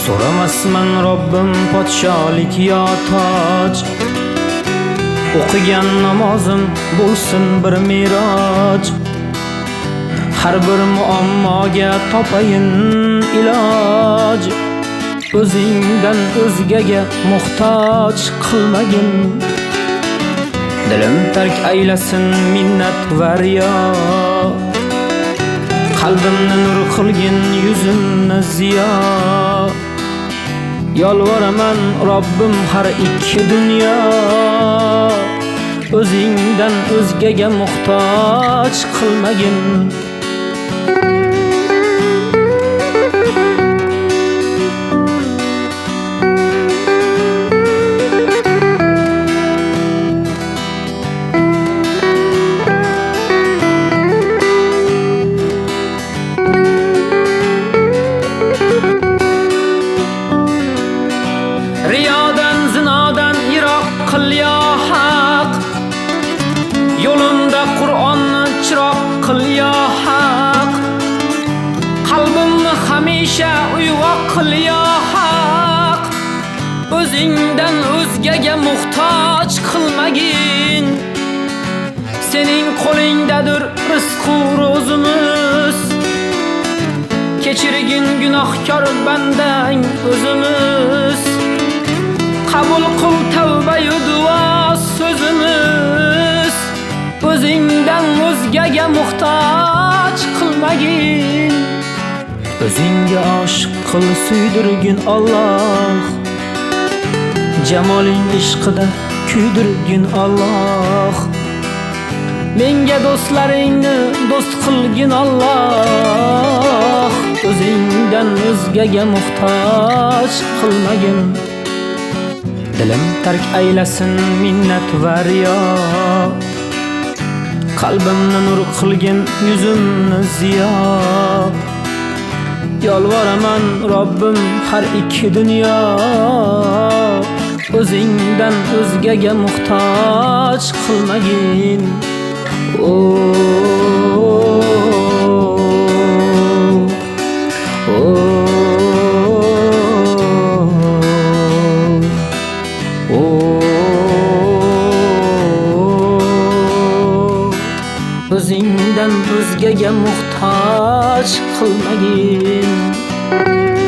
So'ramasman Robbim podsholik yo toj, o'qigan namozim bo'lsin bir miroj. Har bir muammoga topayin iloj, o'zingdan o'zgaga muhtoj qilmagin. Dilim tark aylasin minnat va riyo, qalbimni nur qilgin yuzimni ziyo. Yolvoraman Robbim har ikki dunyo, o'zingdan o'zgaga muhtoj qilmagin. Riyodan zinodan yiroq qil yo haq, yo'limda Qur'onni chiroq qil yo haq. Qalbimni hamisha uyg'oq qil yo haq, o'zingdan o'zgaga muhtoj qilmagin. Sening qo'lingdadir rizq-u ro'zimiz, kechirgin gunohkor bandang o'zimiz. Qabul qil tavba-yu duo so'zimiz, o'zingdan o'zgaga muhtoj qilmagin. O'zingga oshiq qil suydirgin Alloh, jamoling ishqida kuydirgin Alloh. Menga do'stlaringni do'st qilgin Alloh, o'zingdan o'zgaga muhtoj qilmagin. Dilim tark aylasin minnat va riyo, qalbimni nur qilgin yuzimni ziyo. Yolvoraman Robbim har ikki dunyo, o'zingdan o'zgaga muhtoj qilmagin. O'zingdan o'zgaga muhtoj qilmagin.